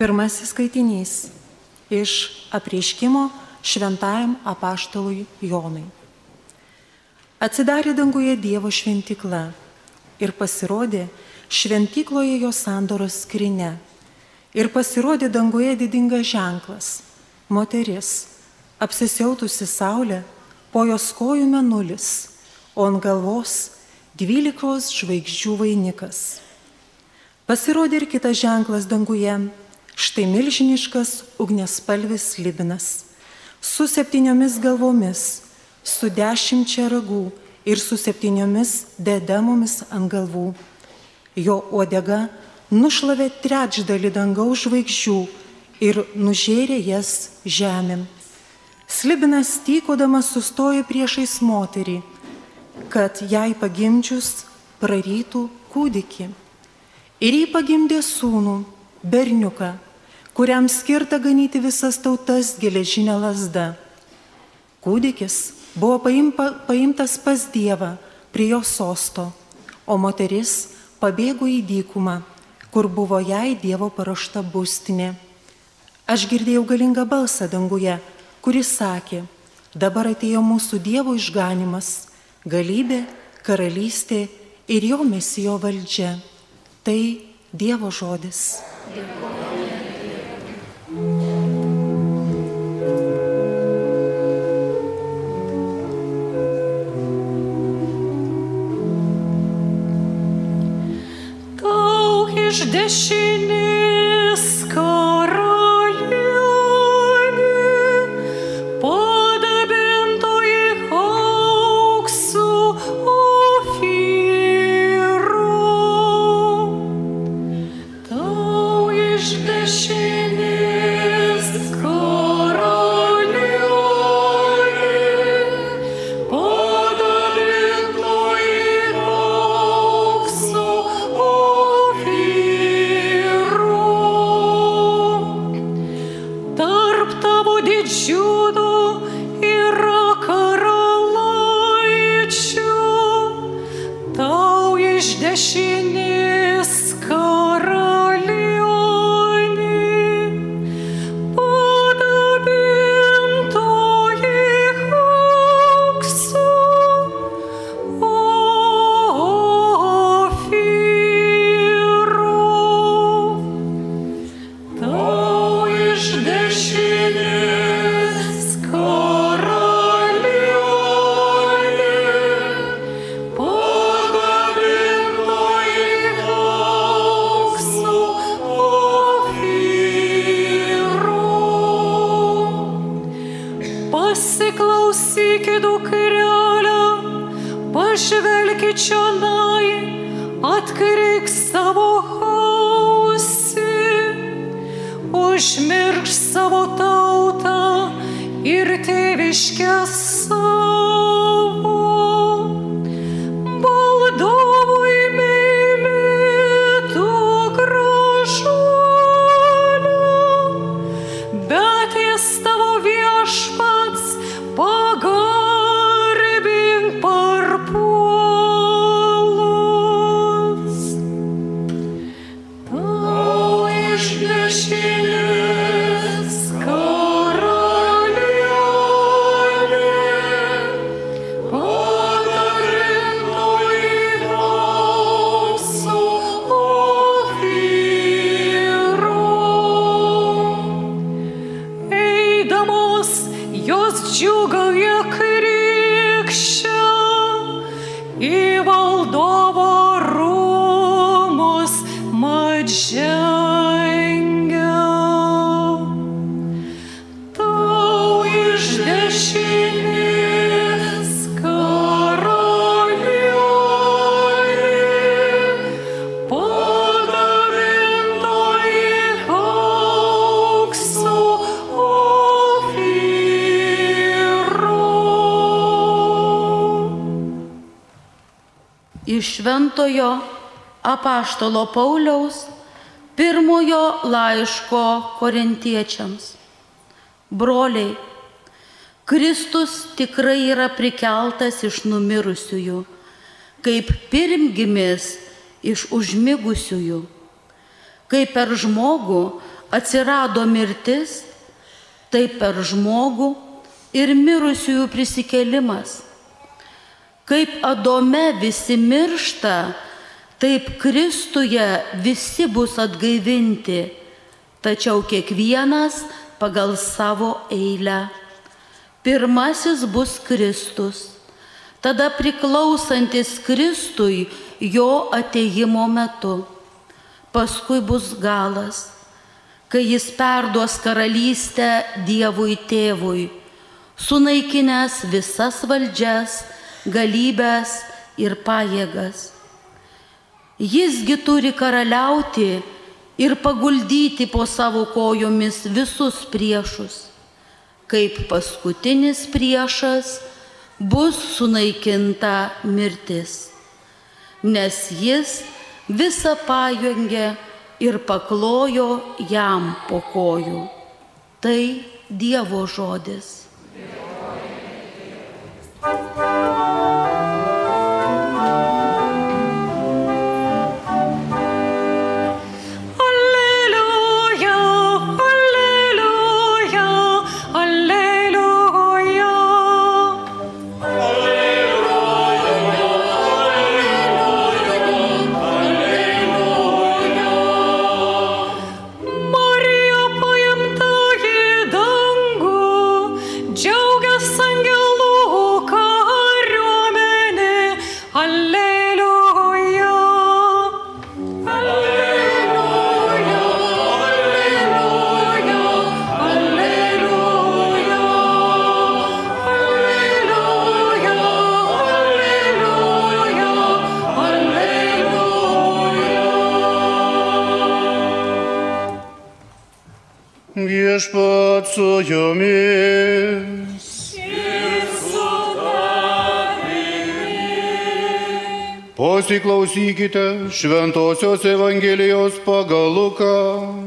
Pirmasis skaitinys iš apreiškimo šventajam apaštalui Jonui. Atsidarė danguje Dievo šventykla ir pasirodė šventykloje jo sandoros skrynia. Ir pasirodė danguje didingas ženklas - moteris, apsisiautusi saulė, po jos kojų mėnulis, o ant galvos 12 žvaigždžių vainikas. Pasirodė ir kitas ženklas danguje, štai milžiniškas ugniaspalvis slibinas, su 7 galvomis, su 10 ragų ir su 7 diademomis ant galvų. Jo uodega nušlavė trečdalį dangaus žvaigždžių ir nužėrė jas žemėn. Slibinas tykodamas sustojo priešais moterį, kad jai pagimdžius prarytų kūdikį. Ir jį pagimdė sūnų, berniuką, kuriam skirta ganyti visas tautas geležinė lazda. Kūdikis buvo paimtas pas Dievą prie jo sosto, o moteris pabėgo į dykumą, kur buvo jai Dievo paruošta būstinė. Aš girdėjau galingą balsą danguje, kuris sakė: dabar atėjo mūsų Dievo išganimas, galybė, karalystė ir jo mesijo valdžia. Tai Dievo žodis. Tau iš dešinės karalienė, padabintoji auksu Ofyru. Tau iš dešinės karalienė, padabintoji auksu Ofyru. Tarp tavo didžiūnų yra karalaičių, tau iš dešinės karalienė, padabintoji auksu Ofyru. Tau iš dešinės karalienė, padabintoji auksu Ofyru. Pasiklausykit, dukrele, pažvelkit čionai, atkreipk savo ausį, užmiršk savo tautą ir tėviškę savo. Valdovui mylėtų gražuolę, bet jis tavo viešpats pagarbink parpuolus. Tau iš dešinės karalienė, padabintoji auksu Ofyru. Eidamos jos džiūgauja krikščia, į valdovo rūmus mat žengia. Tau iš dešinės karalienė, padabintoji auksu Ofyru. Iš šventojo apaštalo Pauliaus pirmojo laiško korintiečiams. Broliai, Kristus tikrai yra prikeltas iš numirusiųjų, kaip pirmgimis iš užmigusiųjų. Kai per žmogų atsirado mirtis, taip per žmogų ir mirusiųjų prisikėlimas. Kaip Adome visi miršta, taip Kristuje visi bus atgaivinti, tačiau kiekvienas pagal savo eilę. Pirmasis bus Kristus, tada priklausantis Kristui jo atėjimo metu. Paskui bus galas, kai jis perduos karalystę Dievui Tėvui, sunaikinęs visas valdžias, galybes ir pajėgas. Jisgi turi karaliauti ir paguldyti po savo kojomis visus priešus. Kaip paskutinis priešas bus sunaikinta mirtis, nes jis visą pajungė ir paklojo jam po kojų. Tai Dievo žodis. Viešpat su jumis. Pasiklausykite Šventosios Evangelijos pagal Luką.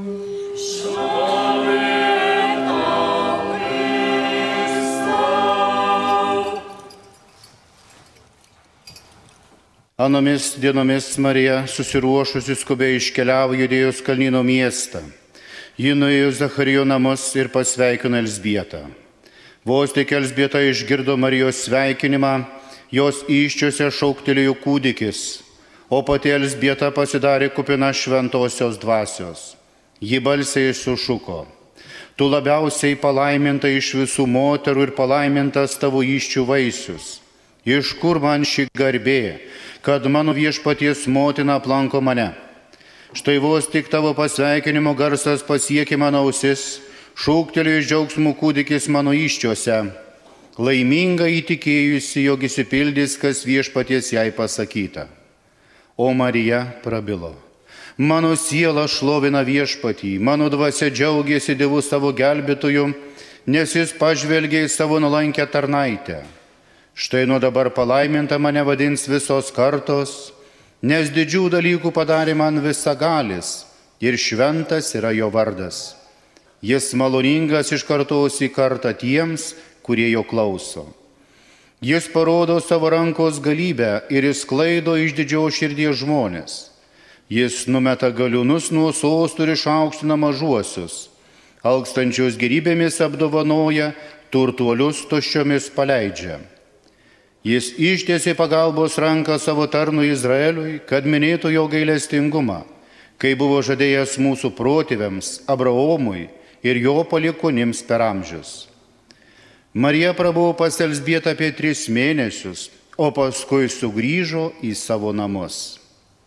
Anomis dienomis Marija susiruošusi skubiai iškeliavo Judėjos kalnyno miestą. Ji nuėjo Zacharijo namus ir pasveikino Elzbietą. Vos tik Elzbieta išgirdo Marijos sveikinimą, jos įsčiose šauktelėjo kūdikis, o pati Elzbieta pasidarė kupina šventosios dvasios. Ji balsiai sušuko: Tu labiausiai palaiminta iš visų moterų ir palaimintas tavo įsčių vaisius. Iš kur man ši garbė, kad mano viešpaties motina aplanko mane? Štai vos tik tavo pasveikinimo garsas pasiekė mano ausis, šūktelėjo iš džiaugsmų kūdikis mano įsčiose. Laiminga įtikėjusi, jog išsipildys, kas viešpaties jai pasakyta. O Marija prabilo: Mano siela šlovina viešpatį, mano dvasia džiaugiasi Dievu savo gelbėtoju, nes jis pažvelgė į savo nuolankę tarnaitę. Štai nuo dabar palaiminta mane vadins visos kartos, nes didžių dalykų padarė man visagalis ir šventas yra jo vardas. Jis maloningas iš kartos į kartą tiems, kurie jo klauso. Jis parodo savo rankos galybę ir išsklaido iš didžios širdies žmonės. Jis numeta galiūnus nuo sostų ir išaukština mažuosius. Alkstančius gerybėmis apdovanoja, turtuolius tuščiomis paleidžia. Jis ištiesė pagalbos ranką savo tarnui Izraeliui, kad minėtų jo gailestingumą, kai buvo žadėjęs mūsų protėviams Abraomui ir jo palikonims per amžius. Marija prabuvo pas Elzbietą apie 3 mėnesius, o paskui sugrįžo į savo namus.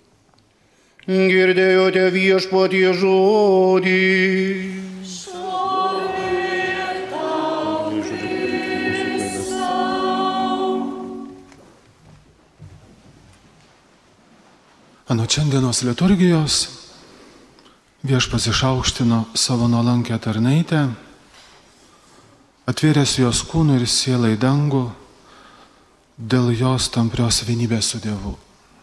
Girdėjote viešpaties žodį. Anot šiandienos liturgijos viešpats išaukštino savo nuolankę tarnaitę, atvėręs jos kūnų ir sielai dangų dėl jos tamprios vienybės su Dievu.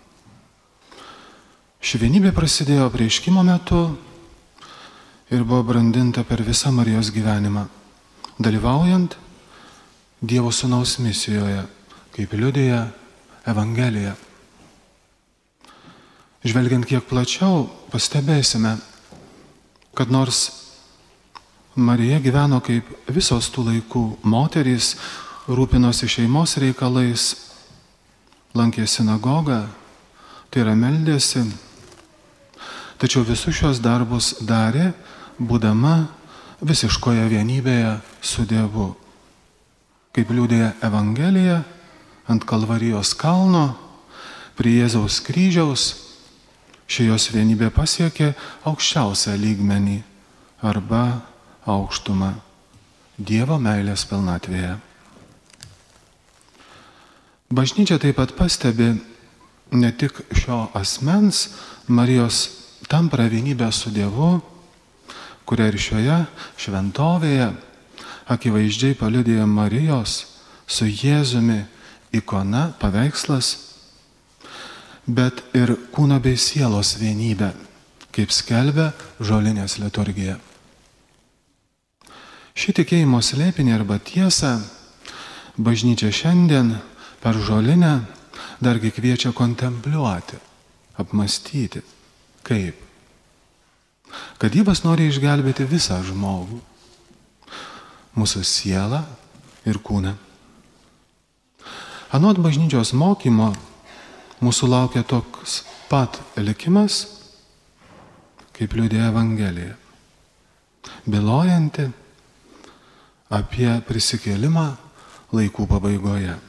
Ši vienybė prasidėjo apreiškimo metu ir buvo brandinta per visą Marijos gyvenimą, dalyvaujant Dievo Sūnaus misijoje, kaip liudija Evangelija. Žvelgiant kiek plačiau, pastebėsime, kad nors Marija gyveno kaip visos tų laikų moterys, rūpinosi šeimos reikalais, lankė sinagogą, tai yra meldėsi. Tačiau visus šios darbus darė, būdama visiškoje vienybėje su Dievu. Kaip liudija Evangelija, ant Kalvarijos kalno, prie Jėzaus kryžiaus, ši jos vienybė pasiekė aukščiausią lygmenį arba aukštumą Dievo meilės pilnatvėje. Bažnyčia taip pat pastebi ne tik šio asmens, Marijos tamprą vienybę su Dievu, kuria ir šioje šventovėje akivaizdžiai paliudija Marijos su Jėzumi ikona, paveikslas, bet ir kūno bei sielos vienybę, kaip skelbia žolinės liturgija. Šį tikėjimo slėpinį arba tiesą bažnyčia šiandien per žolinę dargi kviečia kontempliuoti, apmastyti. Kaip? Kad Dievas nori išgelbėti visą žmogų, mūsų sielą ir kūną. Anot bažnyčios mokymo mūsų laukia toks pat likimas, kaip liudija Evangelija, bylojanti apie prisikėlimą laikų pabaigoje.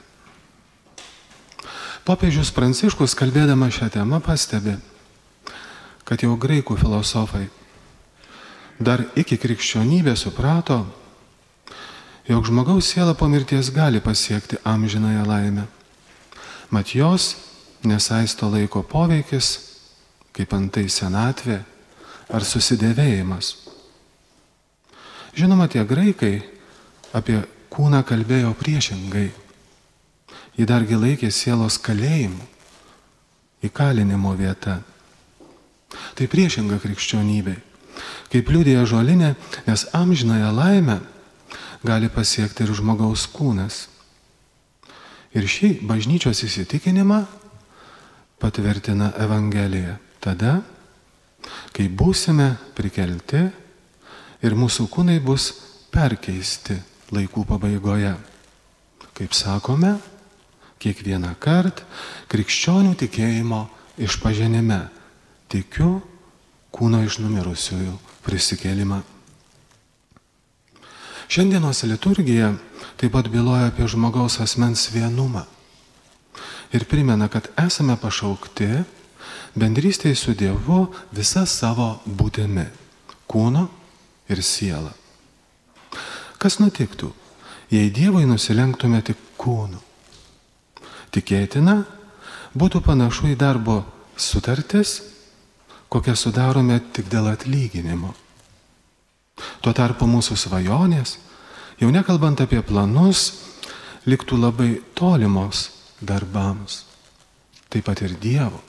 Popiežius Pranciškus, kalbėdama šią temą, pastebi, kad jau graikų filosofai dar iki krikščionybės suprato, jog žmogaus siela po mirties gali pasiekti amžinąją laimę. Mat jos nesaisto laiko poveikis, kaip antai senatvė ar susidėvėjimas. Žinoma, tie graikai apie kūną kalbėjo priešingai. Jį dargi laikė sielos kalėjimu, įkalinimo vieta. Tai priešinga krikščionybei, kaip liudija žolinė, nes amžinąją laimę gali pasiekti ir žmogaus kūnas. Ir šį bažnyčios įsitikinimą patvirtina Evangelija tada, kai būsime prikelti ir mūsų kūnai bus perkeisti laikų pabaigoje. Kaip sakome, kiekvieną kartą krikščionių tikėjimo išpažinime tikiu kūno iš numirusiųjų prisikėlimą. Šiandienos liturgija taip pat byloja apie žmogaus asmens vienumą ir primena, kad esame pašaukti bendrystėje su Dievu visa savo būtimi, kūno ir siela. Kas nutiktų, jei Dievui nusilenktume tik kūnu? Tikėtina, būtų panašu į darbo sutartis, kokią sudarome tik dėl atlyginimo. Tuo tarpu mūsų svajonės, jau nekalbant apie planus, liktų labai tolimos darbams, taip pat ir Dievo.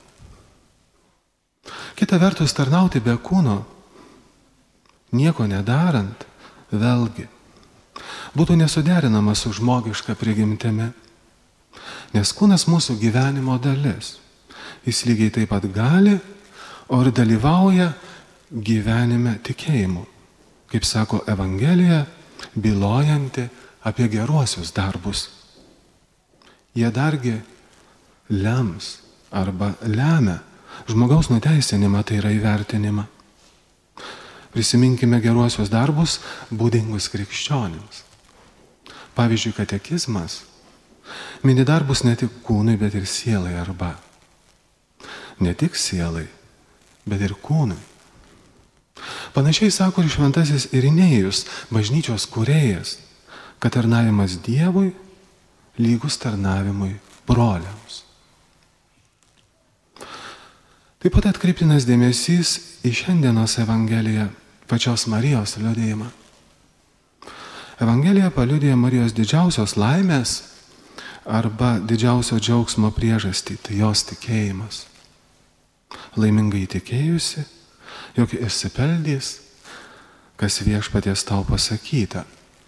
Kita vertus, tarnauti be kūno, nieko nedarant, vėlgi, būtų nesuderinama su žmogiška prigimtimi, nes kūnas mūsų gyvenimo dalis. Jis lygiai taip pat gali, o ir dalyvauja gyvenime tikėjimu, kaip sako Evangelija, bylojanti apie geruosius darbus. Jie dargi lems arba lemia žmogaus nuteisinimą, tai yra įvertinimą. Prisiminkime geruosius darbus būdingus krikščionims. Pavyzdžiui, katekizmas mini darbus ne tik kūnui, bet ir sielai arba ne tik sielai, bet ir kūnui. Panašiai sako ir šventasis Irinėjus, bažnyčios kūrėjas, kad tarnavimas Dievui lygus tarnavimui broliams. Taip pat atkreiptinas dėmesys į šiandienos Evangeliją, pačios Marijos liudijimą. Evangelija paliudija Marijos didžiausios laimės arba didžiausio džiaugsmo priežastį, tai jos tikėjimas. Laimingai tikėjusi, jog išsipeldys, kas viešpaties tau pasakyta.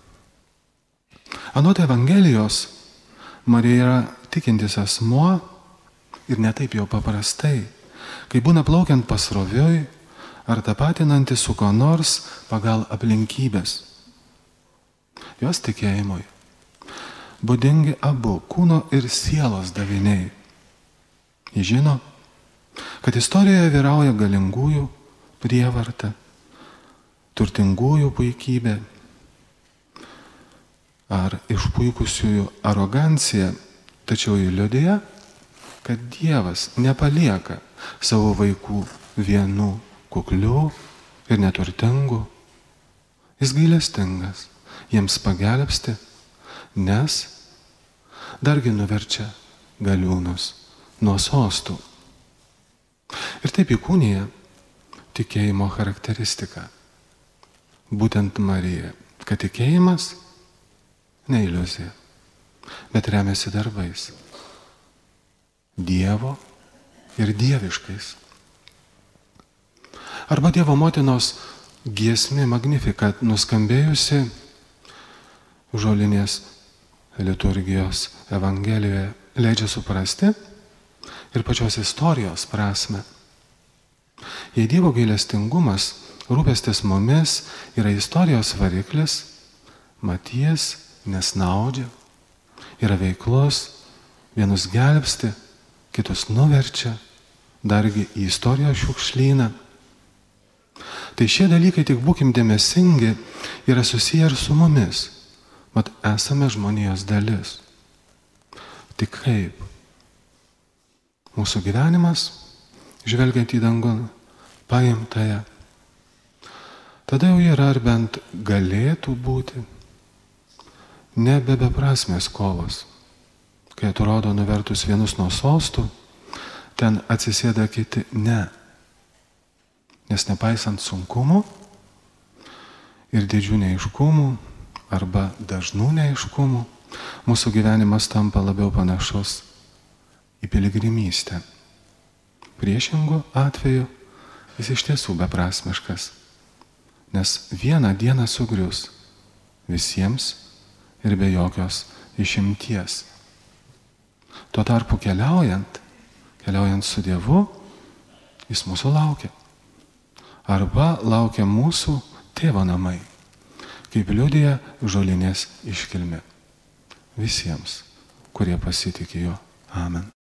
Anot Evangelijos, Marija yra tikintis asmuo ir ne taip jau paprastai, kai būna plaukiant pasroviui ar tapatinanti su ko nors pagal aplinkybės. Jos tikėjimui būdingi abu kūno ir sielos daviniai. Jis žino, kad istorijoje vyrauja galingųjų prievarta, turtingųjų puikybė ar išpuikusiųjų arogancija, tačiau jį liudija, kad Dievas nepalieka savo vaikų vienų, kuklių ir neturtingų. Jis gailestingas, jiems pagelbsti, nes dargi nuverčia galiūnus nuo sostų. Ir taip įkūnija tikėjimo charakteristika. Būtent Marija, kad tikėjimas ne iliuzija, bet remiasi darbais. Dievo ir dieviškais. Arba Dievo motinos giesmė Magnificat nuskambėjusi žolinės liturgijos evangelijoje leidžia suprasti ir pačios istorijos prasme. Jei Dievo gailestingumas, rūpestis mumis yra istorijos variklis, Matijas nesnaudžia, yra veiklus, vienus gelbsti, kitus nuverčia, dargi į istorijos šiukšlyną. Tai šie dalykai, tik būkim dėmesingi, yra susiję ir su mumis, mat esame žmonijos dalis. Tik kaip? Mūsų gyvenimas, žvelgiant į dangų, paimtąją, tada jau yra ar bent galėtų būti nebe beprasmės kovos, kai atrodo nuvertus vienus nuo sostų, ten atsisėda kiti ne. Nes nepaisant sunkumų ir didžių neaiškumų arba dažnų neaiškumų, mūsų gyvenimas tampa labiau panašus į piligrimystę. Priešingu atveju jis iš tiesų beprasmiškas, nes vieną dieną sugrius visiems ir be jokios išimties. Tuo tarpu keliaujant su Dievu, jis mūsų laukia. Arba laukia mūsų tėvo namai, kaip liudija žolinės iškilmė. Visiems, kurie pasitikė juo. Amen.